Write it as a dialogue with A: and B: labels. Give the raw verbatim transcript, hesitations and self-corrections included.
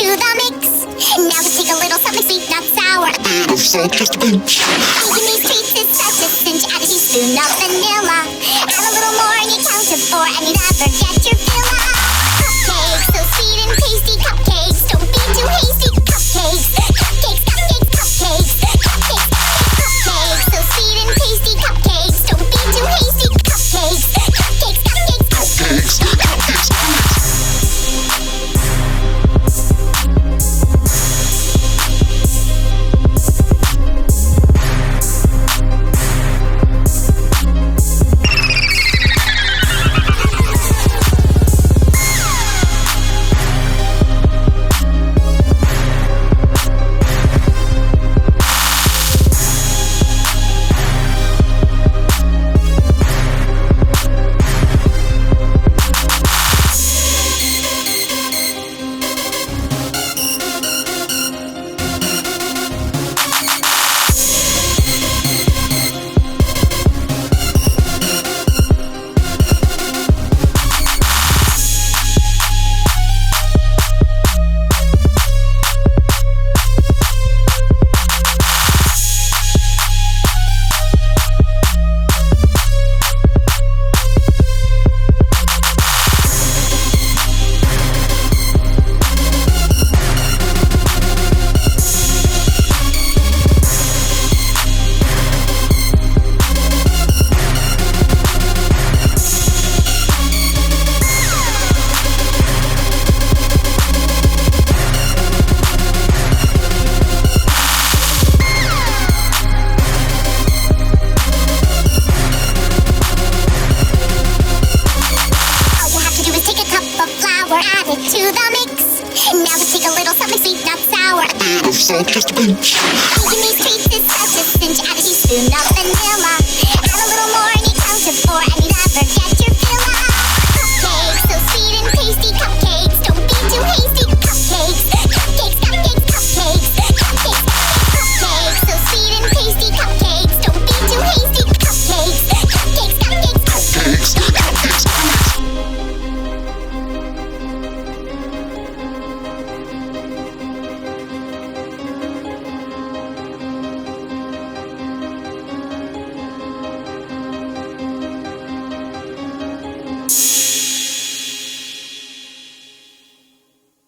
A: the mix. Now just take a little something sweet, not sour. A bit of salt, just a pinch. Making these treats is such a cinch. Add a teaspoon of vanilla. Add a little more and you count to four, and you never get your fill up. Cupcakes, so sweet and tasty. Cupcakes, don't be too hasty. Cupcakes, cupcakes, cupcakes, cupcakes. Cupcakes, cupcakes, so sweet and tasty. Cupcakes, don't be too hasty. Cupcakes, cupcakes, cupcakes, cupcakes, cupcakes, cupcakes. Add it to the mix. Now just take a little something sweet, not sour. A bit of salt, just a pinch. Making these treats is such a cinch. Add a teaspoon of vanilla. Add a little more and you count to four, and you never get your fill up. Cupcakes, so sweet and tasty. Cupcakes, don't be too hasty. Cupcakes, cupcakes, cupcakes, cupcakes. Cupcakes, cupcakes, so sweet and tasty. Cupcakes, don't be too hasty. Cupcakes, cupcakes, cupcakes, cupcakes, cupcakes, cupcakes.
B: You